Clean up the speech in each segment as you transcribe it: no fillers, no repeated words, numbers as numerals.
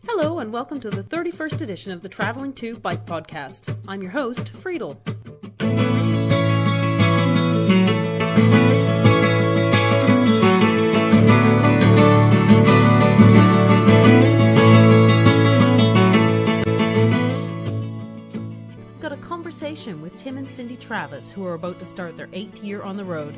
Hello and welcome to the 31st edition of the Traveling 2 Bike Podcast. I'm your host, Friedel. I've got a conversation with Tim and Cindy Travis, who are about to start their 8th year on the road.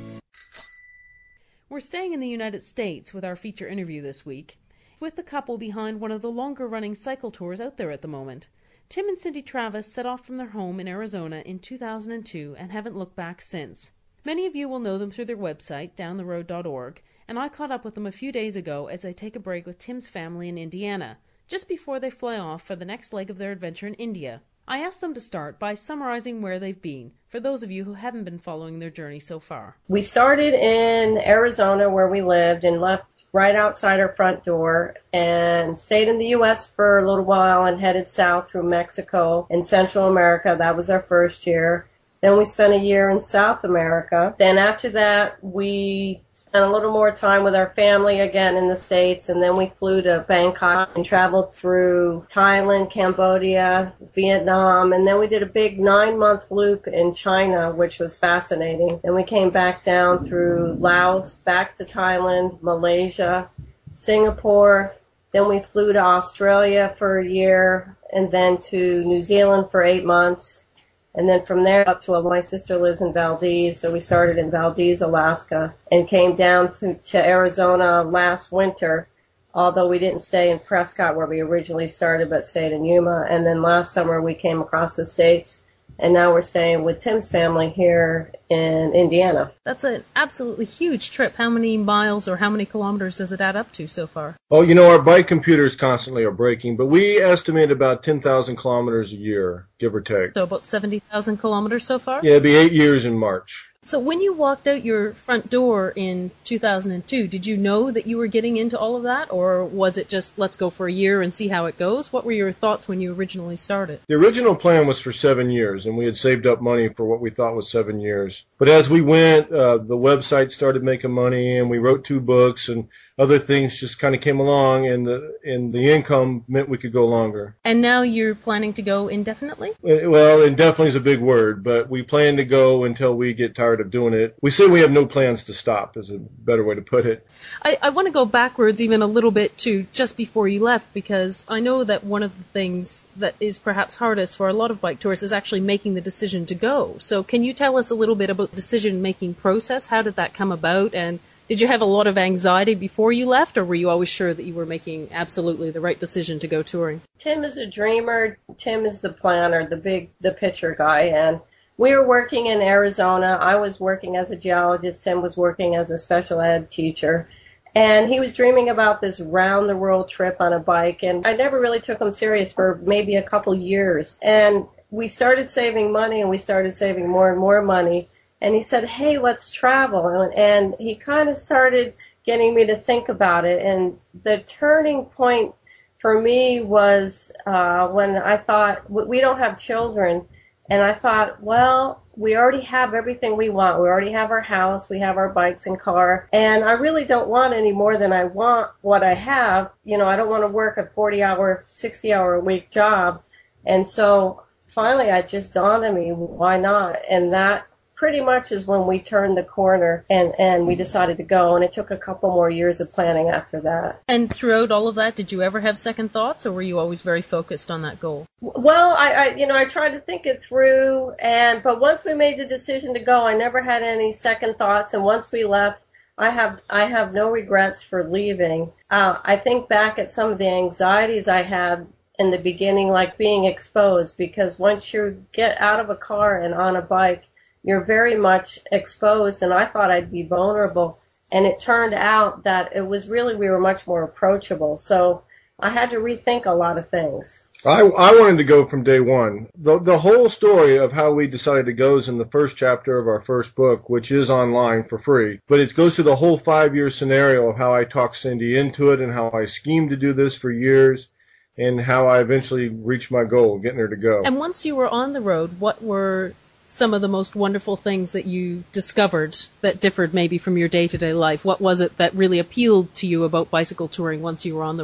We're staying in the United States with our feature interview this week, with the couple behind one of the longer-running cycle tours out there at the moment. Tim and Cindy Travis set off from their home in Arizona in 2002 and haven't looked back since. Many of you will know them through their website, downtheroad.org, and I caught up with them a few days ago as they take a break with Tim's family in Indiana, just before they fly off for the next leg of their adventure in India. I asked them to start by summarizing where they've been, for those of you who haven't been following their journey so far. We started in Arizona where we lived and left right outside our front door and stayed in the U.S. for a little while and headed south through Mexico and Central America. That was our first year. Then we spent a year in South America. Then after that, we spent a little more time with our family again in the States, and then we flew to Bangkok and traveled through Thailand, Cambodia, Vietnam, and then we did a big 9-month loop in China, which was fascinating. Then we came back down through Laos, back to Thailand, Malaysia, Singapore. Then we flew to Australia for a year, and then to New Zealand for 8 months. And then from there up to, my sister lives in Valdez, so we started in Valdez, Alaska, and came down to Arizona last winter, although we didn't stay in Prescott where we originally started, but stayed in Yuma. And then last summer we came across the States, and now we're staying with Tim's family here in Indiana. That's an absolutely huge trip. How many miles or how many kilometers does it add up to so far? Oh, our bike computers constantly are breaking, but we estimate about 10,000 kilometers a year, give or take. So about 70,000 kilometers so far? Yeah, it'll be 8 years in March. So when you walked out your front door in 2002, did you know that you were getting into all of that? Or was it just, let's go for a year and see how it goes? What were your thoughts when you originally started? The original plan was for 7 years, and we had saved up money for what we thought was 7 years. But as we went, the website started making money, and we wrote 2 books, and other things just kind of came along, and the income meant we could go longer. And now you're planning to go indefinitely? Well, indefinitely is a big word, but we plan to go until we get tired of doing it. We say we have no plans to stop, is a better way to put it. I want to go backwards even a little bit to just before you left, because I know that one of the things that is perhaps hardest for a lot of bike tourists is actually making the decision to go. So can you tell us a little bit about the decision-making process? How did that come about? And did you have a lot of anxiety before you left, or were you always sure that you were making absolutely the right decision to go touring? Tim is a dreamer. Tim is the planner, the picture guy, and we were working in Arizona. I was working as a geologist. Tim was working as a special ed teacher. And he was dreaming about this round-the-world trip on a bike, and I never really took him serious for maybe a couple years. And we started saving money, and we started saving more and more money. And he said, hey, let's travel. And he kind of started getting me to think about it. And the turning point for me was when I thought, we don't have children. And I thought, well, we already have everything we want. We already have our house. We have our bikes and car. And I really don't want any more than I want what I have. I don't want to work a 40-hour, 60-hour-a-week job. And so finally it just dawned on me, why not? And that pretty much is when we turned the corner and we decided to go, and it took a couple more years of planning after that. And throughout all of that, did you ever have second thoughts, or were you always very focused on that goal? Well, I tried to think it through, but once we made the decision to go, I never had any second thoughts, and once we left, I have no regrets for leaving. I think back at some of the anxieties I had in the beginning, like being exposed, because once you get out of a car and on a bike, you're very much exposed, and I thought I'd be vulnerable. And it turned out that we were much more approachable. So I had to rethink a lot of things. I wanted to go from day one. The whole story of how we decided to go is in the first chapter of our first book, which is online for free. But it goes through the whole 5-year scenario of how I talked Cindy into it and how I schemed to do this for years and how I eventually reached my goal, getting her to go. And once you were on the road, what were some of the most wonderful things that you discovered that differed maybe from your day-to-day life? What was it that really appealed to you about bicycle touring once you were on the road?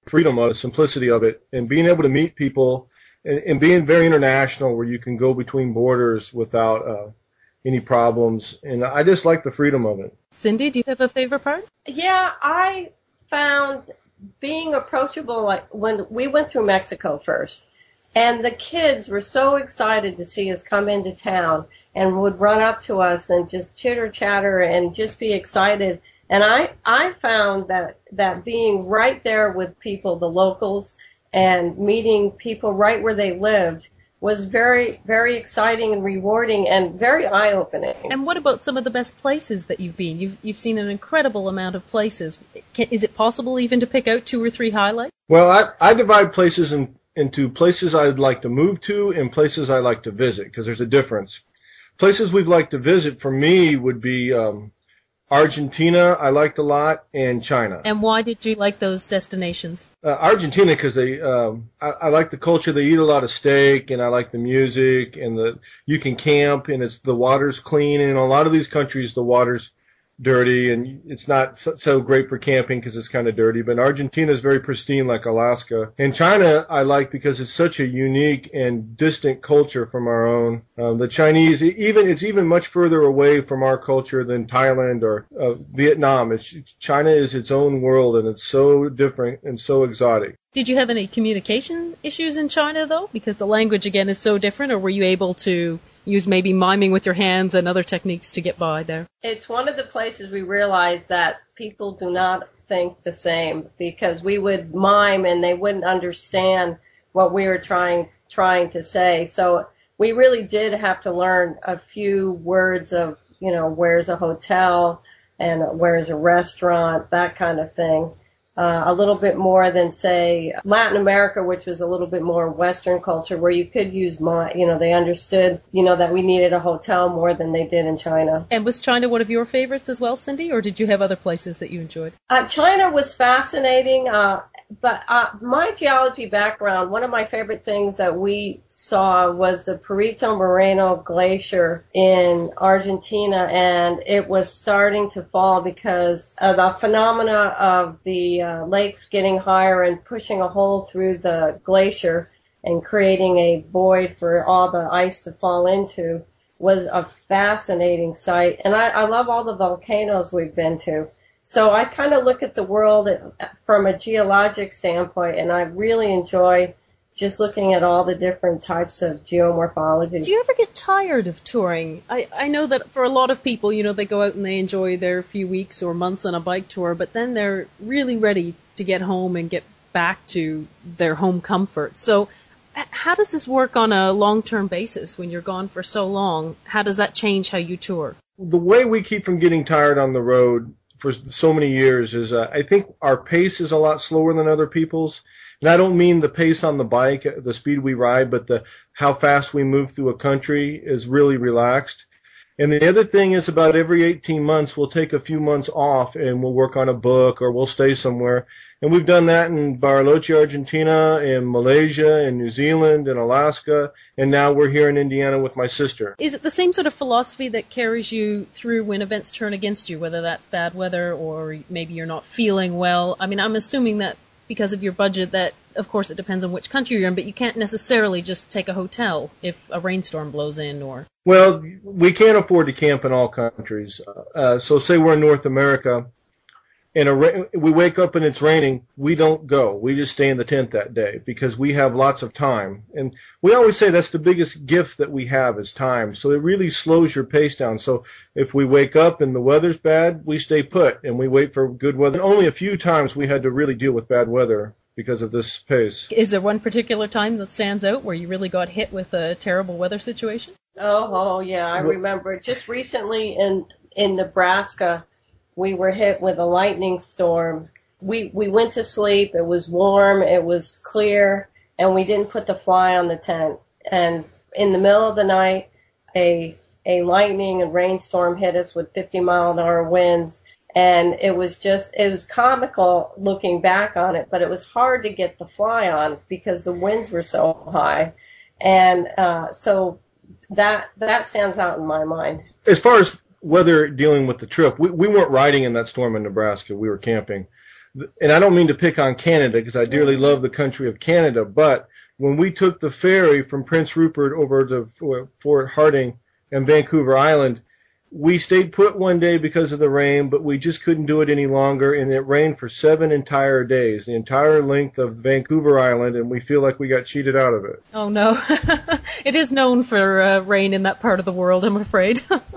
freedom of the simplicity of it and being able to meet people and being very international where you can go between borders without any problems. And I just like the freedom of it. Cindy, do you have a favorite part? Yeah, I found being approachable, like when we went through Mexico first, and the kids were so excited to see us come into town and would run up to us and just chitter chatter and just be excited. And I found that being right there with people, the locals, and meeting people right where they lived was very, very exciting and rewarding and very eye-opening. And what about some of the best places that you've been? You've seen an incredible amount of places. Is it possible even to pick out 2 or 3 highlights? Well, I divide places into places I'd like to move to and places I like to visit because there's a difference. Places we'd like to visit for me would be Argentina, I liked a lot, and China. And why did you like those destinations? Argentina, because I like the culture. They eat a lot of steak, and I like the music, and you can camp, and the water's clean. And in a lot of these countries, the water's dirty, and it's not so great for camping because it's kind of dirty. But Argentina is very pristine, like Alaska. And China, I like because it's such a unique and distant culture from our own. The Chinese, it's even much further away from our culture than Thailand or Vietnam. China is its own world, and it's so different and so exotic. Did you have any communication issues in China, though? Because the language, again, is so different, or were you able to use maybe miming with your hands and other techniques to get by there? It's one of the places we realized that people do not think the same, because we would mime and they wouldn't understand what we were trying to say. So we really did have to learn a few words of, where's a hotel and where's a restaurant, that kind of thing. A little bit more than, say, Latin America, which was a little bit more Western culture, where you could use they understood, that we needed a hotel more than they did in China. And was China one of your favorites as well, Cindy, or did you have other places that you enjoyed? China was fascinating, but my geology background, one of my favorite things that we saw was the Perito Moreno Glacier in Argentina, and it was starting to fall because of the phenomena of the lakes getting higher and pushing a hole through the glacier and creating a void for all the ice to fall into was a fascinating sight. And I love all the volcanoes we've been to. So I kind of look at the world from a geologic standpoint, and I really enjoy just looking at all the different types of geomorphology. Do you ever get tired of touring? I know that for a lot of people, they go out and they enjoy their few weeks or months on a bike tour, but then they're really ready to get home and get back to their home comfort. So how does this work on a long-term basis when you're gone for so long? How does that change how you tour? The way we keep from getting tired on the road for so many years is I think our pace is a lot slower than other people's. And I don't mean the pace on the bike, the speed we ride, but how fast we move through a country is really relaxed. And the other thing is about every 18 months, we'll take a few months off and we'll work on a book or we'll stay somewhere. And we've done that in Bariloche, Argentina, in Malaysia, in New Zealand, in Alaska, and now we're here in Indiana with my sister. Is it the same sort of philosophy that carries you through when events turn against you, whether that's bad weather or maybe you're not feeling well? I mean, I'm assuming that because of your budget that, of course, it depends on which country you're in, but you can't necessarily just take a hotel if a rainstorm blows in or... Well, we can't afford to camp in all countries. So say we're in North America, and we wake up and it's raining, we don't go. We just stay in the tent that day because we have lots of time. And we always say that's the biggest gift that we have is time. So it really slows your pace down. So if we wake up and the weather's bad, we stay put and we wait for good weather. And only a few times we had to really deal with bad weather because of this pace. Is there one particular time that stands out where you really got hit with a terrible weather situation? Oh yeah, I remember. Just recently in Nebraska, we were hit with a lightning storm. We went to sleep. It was warm. It was clear. And we didn't put the fly on the tent. And in the middle of the night, a lightning and rainstorm hit us with 50-mile-an-hour winds. And it was comical looking back on it, but it was hard to get the fly on because the winds were so high. And so that stands out in my mind. As far as weather dealing with the trip, we weren't riding in that storm in Nebraska. We were camping. and I don't mean to pick on Canada because I dearly love the country of Canada, but when we took the ferry from Prince Rupert over to Fort Harding and Vancouver Island, we stayed put one day because of the rain, but we just couldn't do it any longer, and it rained for 7 entire days, the entire length of Vancouver Island, and we feel like we got cheated out of it. Oh, no. It is known for rain in that part of the world, I'm afraid.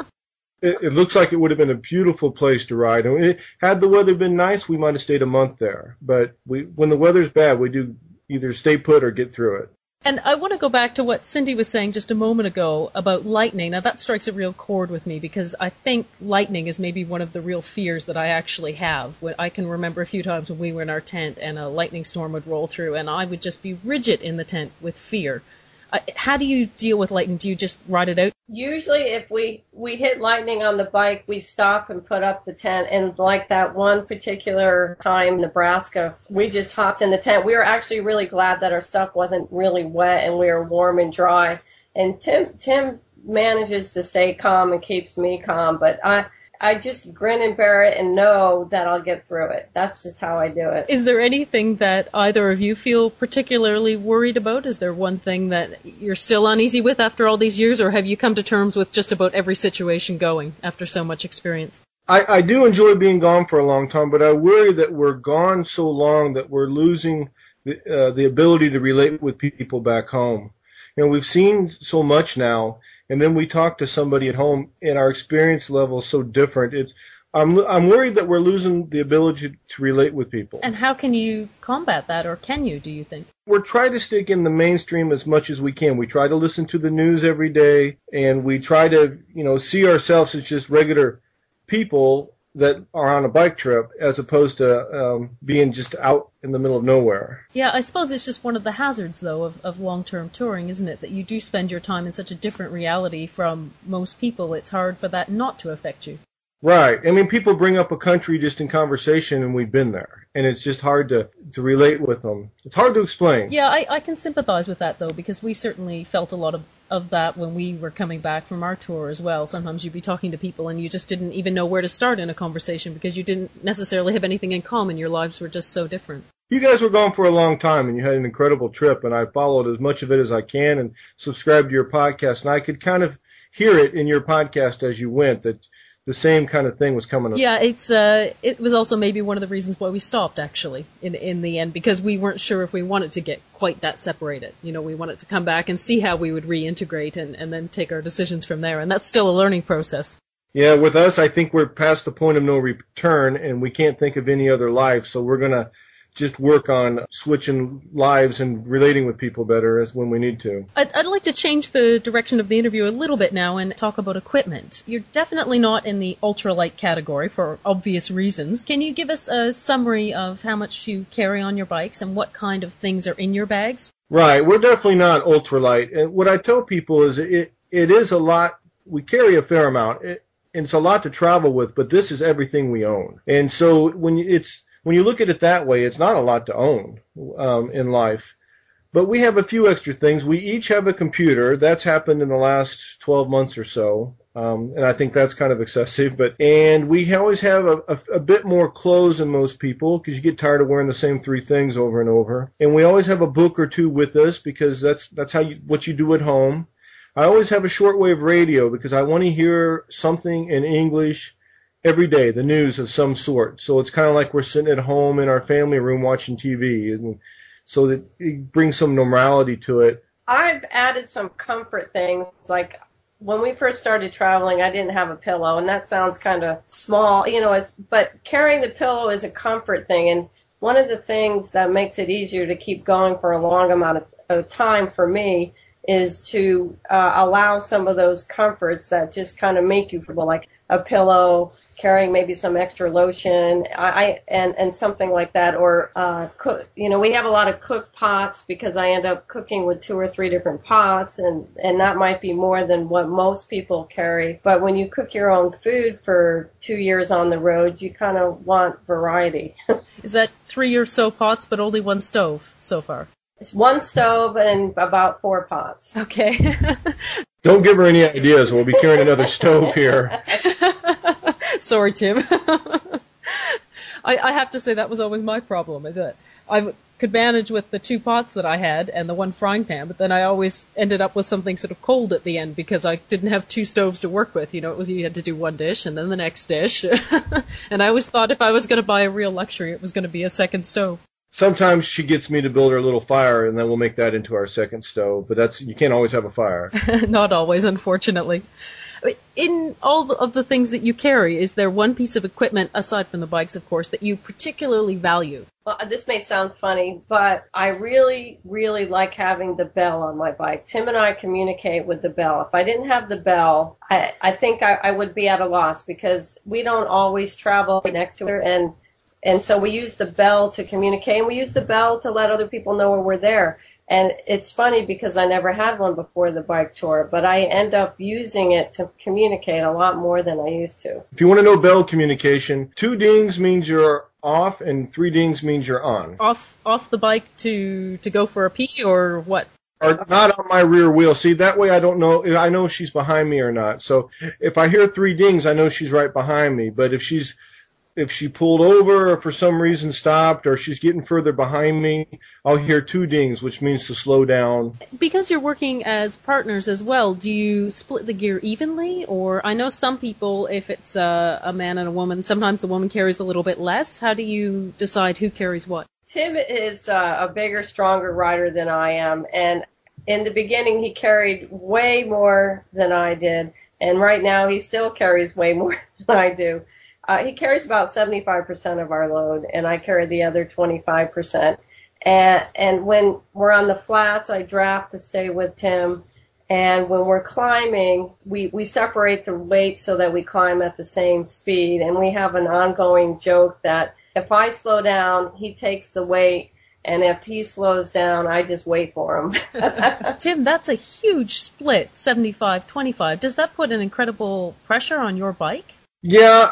It looks like it would have been a beautiful place to ride. And had the weather been nice, we might have stayed a month there. But when the weather's bad, we do either stay put or get through it. And I want to go back to what Cindy was saying just a moment ago about lightning. Now, that strikes a real chord with me because I think lightning is maybe one of the real fears that I actually have. I can remember a few times when we were in our tent and a lightning storm would roll through, and I would just be rigid in the tent with fear. How do you deal with lightning? Do you just ride it out? Usually if we hit lightning on the bike, we stop and put up the tent. And like that one particular time in Nebraska, we just hopped in the tent. We were actually really glad that our stuff wasn't really wet and we were warm and dry. And Tim manages to stay calm and keeps me calm. But I just grin and bear it and know that I'll get through it. That's just how I do it. Is there anything that either of you feel particularly worried about? Is there one thing that you're still uneasy with after all these years, or have you come to terms with just about every situation going after so much experience? I do enjoy being gone for a long time, but I worry that we're gone so long that we're losing the ability to relate with people back home. You know, we've seen so much now. And then we talk to somebody at home, and our experience level is so different. I'm worried that we're losing the ability to relate with people. And how can you combat that, or can you, do you think? We're trying to stick in the mainstream as much as we can. We try to listen to the news every day, and we try to, see ourselves as just regular people that are on a bike trip as opposed to being just out in the middle of nowhere. Yeah, I suppose it's just one of the hazards, though, of long-term touring, isn't it? That you do spend your time in such a different reality from most people. It's hard for that not to affect you. Right. I mean, people bring up a country just in conversation, and we've been there. And it's just hard to relate with them. It's hard to explain. Yeah, I can sympathize with that, though, because we certainly felt a lot of that when we were coming back from our tour as well. Sometimes you'd be talking to people and you just didn't even know where to start in a conversation because you didn't necessarily have anything in common. Your lives were just so different. You guys were gone for a long time, and you had an incredible trip, and I followed as much of it as I can and subscribed to your podcast, and I could kind of hear it in your podcast as you went, that the same kind of thing was coming up. Yeah, it was also maybe one of the reasons why we stopped, actually, in the end, because we weren't sure if we wanted to get quite that separated. We wanted to come back and see how we would reintegrate and then take our decisions from there, and that's still a learning process. Yeah, with us, I think we're past the point of no return, and we can't think of any other life, so we're going to just work on switching lives and relating with people better as when we need to. I'd like to change the direction of the interview a little bit now and talk about equipment. You're definitely not in the ultralight category for obvious reasons. Can you give us a summary of how much you carry on your bikes and what kind of things are in your bags? Right, we're definitely not ultralight. And what I tell people is it is a lot. We carry a fair amount. It's a lot to travel with, but this is everything we own. And so when you look at it that way, it's not a lot to own in life. But we have a few extra things. We each have a computer. That's happened in the last 12 months or so, and I think that's kind of excessive. And we always have a bit more clothes than most people because you get tired of wearing the same 3 things over and over. And we always have a book or 2 with us because that's what you do at home. I always have a shortwave radio because I want to hear something in English every day, the news of some sort. So it's kind of like we're sitting at home in our family room watching TV, and so that it brings some normality to it. I've added some comfort things, like when we first started traveling, I didn't have a pillow, and that sounds kind of small, but carrying the pillow is a comfort thing, and one of the things that makes it easier to keep going for a long amount of time for me is to allow some of those comforts that just kind of make you feel like a pillow, carrying maybe some extra lotion, and something like that, or we have a lot of cook pots because I end up cooking with 2 or 3 different pots, and that might be more than what most people carry. But when you cook your own food for 2 years on the road, you kind of want variety. Is that 3 or so pots, but only 1 stove so far? It's 1 stove and about 4 pots. Okay. Don't give her any ideas. We'll be carrying another stove here. Sorry, Tim. I have to say that was always my problem, is that I could manage with the 2 pots that I had and the 1 frying pan, but then I always ended up with something sort of cold at the end because I didn't have 2 stoves to work with. It was you had to do 1 dish and then the next dish. And I always thought if I was going to buy a real luxury, it was going to be a second stove. Sometimes she gets me to build her a little fire, and then we'll make that into our second stove. But you can't always have a fire. Not always, unfortunately. In all of the things that you carry, is there one piece of equipment, aside from the bikes, of course, that you particularly value? Well, this may sound funny, but I really, really like having the bell on my bike. Tim and I communicate with the bell. If I didn't have the bell, I think I would be at a loss because we don't always travel next to her, and so we use the bell to communicate, and we use the bell to let other people know when we're there. And it's funny because I never had one before the bike tour, but I end up using it to communicate a lot more than I used to. If you want to know bell communication, 2 dings means you're off and 3 dings means you're on. Off the bike to go for a pee or what? Or not on my rear wheel. See, that way I don't know. I know if she's behind me or not. So if I hear 3 dings, I know she's right behind me. But if she pulled over or for some reason stopped or she's getting further behind me, I'll hear 2 dings, which means to slow down. Because you're working as partners as well, do you split the gear evenly? Or I know some people, if it's a man and a woman, sometimes the woman carries a little bit less. How do you decide who carries what? Tim is a bigger, stronger rider than I am, and in the beginning he carried way more than I did, and right now he still carries way more than I do. He carries about 75% of our load, and I carry the other 25%. And when we're on the flats, I draft to stay with Tim. And when we're climbing, we separate the weights so that we climb at the same speed. And we have an ongoing joke that if I slow down, he takes the weight. And if he slows down, I just wait for him. Tim, that's a huge split, 75-25. Does that put an incredible pressure on your bike? Yeah,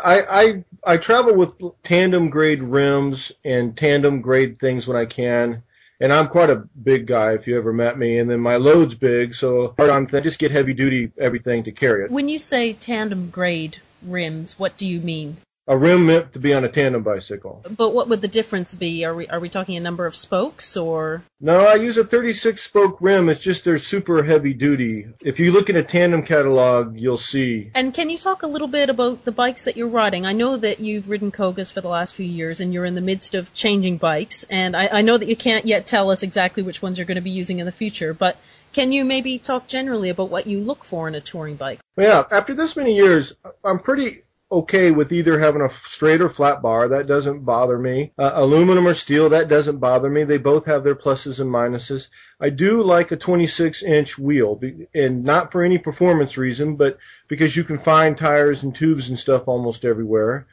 I travel with tandem grade rims and tandem grade things when I can, and I'm quite a big guy if you ever met me, and then my load's big, so I just get heavy duty everything to carry it. When you say tandem grade rims, what do you mean? A rim meant to be on a tandem bicycle. But what would the difference be? Are we talking a number of spokes or? No, I use a 36-spoke rim. It's just they're super heavy duty. If you look at a tandem catalog, you'll see. And can you talk a little bit about the bikes that you're riding? I know that you've ridden Kogas for the last few years and you're in the midst of changing bikes. And I know that you can't yet tell us exactly which ones you're going to be using in the future, but can you maybe talk generally about what you look for in a touring bike? Yeah, after this many years, I'm pretty okay with either having a straight or flat bar. That doesn't bother me. Aluminum or steel, that doesn't bother me. They both have their pluses and minuses. I do like a 26-inch wheel, and not for any performance reason, but because you can find tires and tubes and stuff almost everywhere.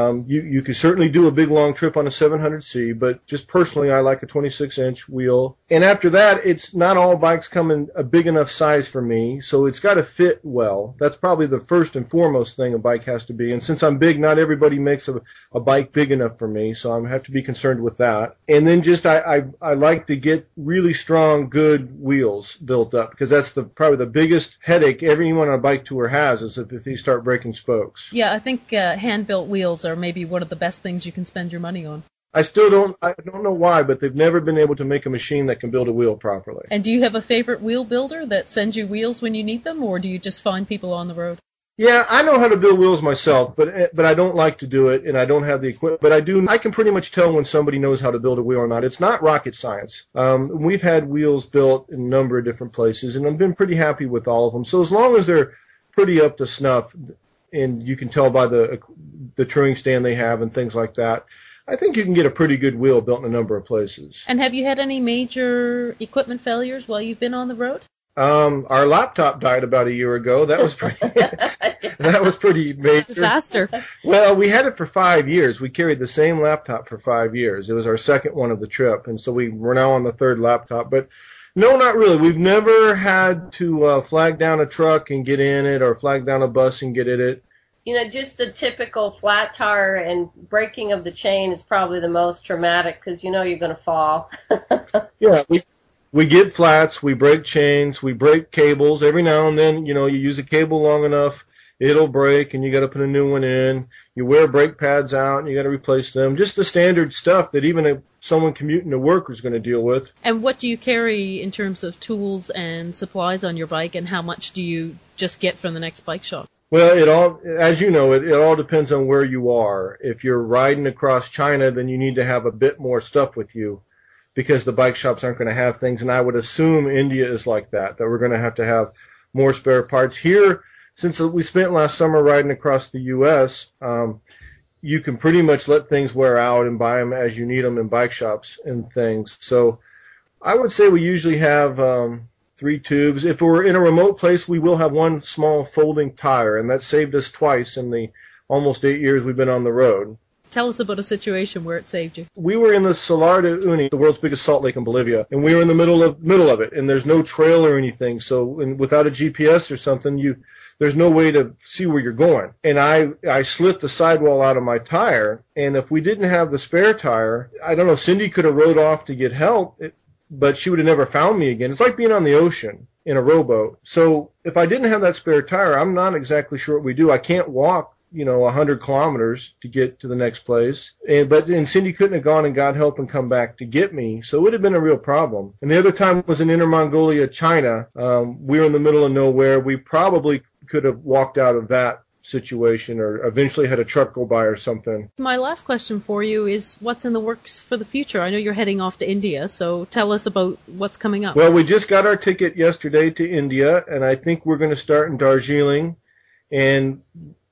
You could certainly do a big long trip on a 700C, but just personally, I like a 26-inch wheel. And after that, it's not all bikes come in a big enough size for me, so it's got to fit well. That's probably the first and foremost thing a bike has to be. And since I'm big, not everybody makes a bike big enough for me, so I have to be concerned with that. And then just I like to get really strong, good wheels built up, because that's probably the biggest headache everyone on a bike tour has, is if they start breaking spokes. Yeah, I think hand-built wheels are maybe one of the best things you can spend your money on. I don't know why, but they've never been able to make a machine that can build a wheel properly. And do you have a favorite wheel builder that sends you wheels when you need them, or do you just find people on the road? Yeah, I know how to build wheels myself, but I don't like to do it, and I don't have the equipment. But I can pretty much tell when somebody knows how to build a wheel or not. It's not rocket science. We've had wheels built in a number of different places, and I've been pretty happy with all of them. So as long as they're pretty up to snuff, and you can tell by the touring stand they have and things like that, I think you can get a pretty good wheel built in a number of places. And have you had any major equipment failures while you've been on the road? Our laptop died about a year ago. That was pretty major. Disaster. Well, we had it for 5 years. We carried the same laptop for 5 years. It was our second one of the trip, and so we're now on the third laptop. But no, not really. We've never had to flag down a truck and get in it, or flag down a bus and get in it. You know, just the typical flat tire and breaking of the chain is probably the most traumatic because you know you're going to fall. Yeah, we get flats, we break chains, we break cables. Every now and then, you use a cable long enough it'll break and you got to put a new one in. You wear brake pads out and you got to replace them. Just the standard stuff that even someone commuting to work is going to deal with. And what do you carry in terms of tools and supplies on your bike, and how much do you just get from the next bike shop? Well, as you know, it all depends on where you are. If you're riding across China, then you need to have a bit more stuff with you because the bike shops aren't going to have things. And I would assume India is like that we're going to have more spare parts. Here, since we spent last summer riding across the U.S., you can pretty much let things wear out and buy them as you need them in bike shops and things. So I would say we usually have 3 tubes. If we're in a remote place, we will have one small folding tire, and that saved us twice in the almost 8 years we've been on the road. Tell us about a situation where it saved you. We were in the Salar de Uyuni, the world's biggest salt lake in Bolivia, and we were in the middle of it, and there's no trail or anything. So without a GPS or something, there's no way to see where you're going. And I slipped the sidewall out of my tire, and if we didn't have the spare tire, I don't know, Cindy could have rode off to get help, but she would have never found me again. It's like being on the ocean in a rowboat. So if I didn't have that spare tire, I'm not exactly sure what we do. I can't walk 100 kilometers to get to the next place. But Cindy couldn't have gone and got help and come back to get me. So it would have been a real problem. And the other time was in Inner Mongolia, China. We were in the middle of nowhere. We probably could have walked out of that situation or eventually had a truck go by or something. My last question for you is what's in the works for the future? I know you're heading off to India, so tell us about what's coming up. Well, we just got our ticket yesterday to India, and I think we're going to start in Darjeeling. And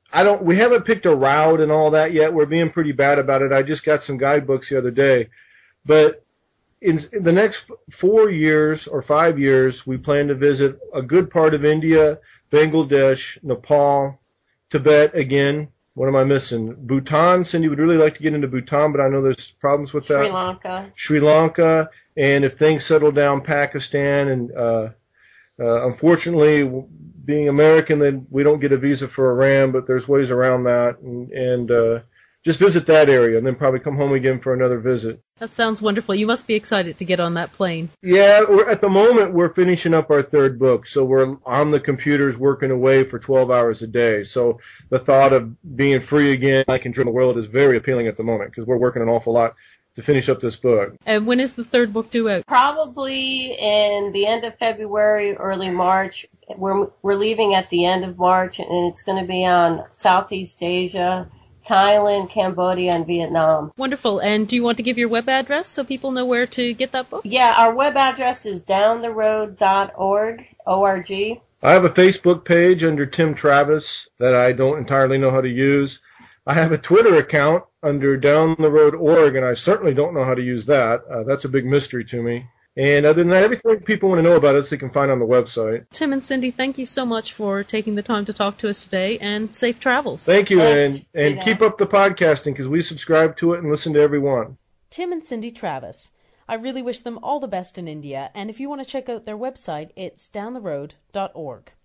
we haven't picked a route and all that yet. We're being pretty bad about it. I just got some guidebooks the other day. But in the next 4 years or 5 years, we plan to visit a good part of India, Bangladesh, Nepal, Tibet again. What am I missing? Bhutan. Cindy would really like to get into Bhutan, but I know there's problems with that. Sri Lanka. And if things settle down, Pakistan. And unfortunately, being American, then we don't get a visa for Iran, but there's ways around that. And just visit that area and then probably come home again for another visit. That sounds wonderful. You must be excited to get on that plane. Yeah, at the moment we're finishing up our 3rd book, so we're on the computers working away for 12 hours a day. So the thought of being free again, I can dream the world, is very appealing at the moment because we're working an awful lot to finish up this book. And when is the 3rd book due out? Probably in the end of February, early March. We're leaving at the end of March, and it's going to be on Southeast Asia, Thailand, Cambodia, and Vietnam. Wonderful. And do you want to give your web address so people know where to get that book? Yeah, our web address is downtheroad.org, O-R-G. I have a Facebook page under Tim Travis that I don't entirely know how to use. I have a Twitter account under Down the Road Org, and I certainly don't know how to use that. That's a big mystery to me. And other than that, everything people want to know about us, they can find on the website. Tim and Cindy, thank you so much for taking the time to talk to us today, and safe travels. Thank you, and keep up the podcasting, because we subscribe to it and listen to every one. Tim and Cindy Travis. I really wish them all the best in India, and if you want to check out their website, it's downtheroad.org.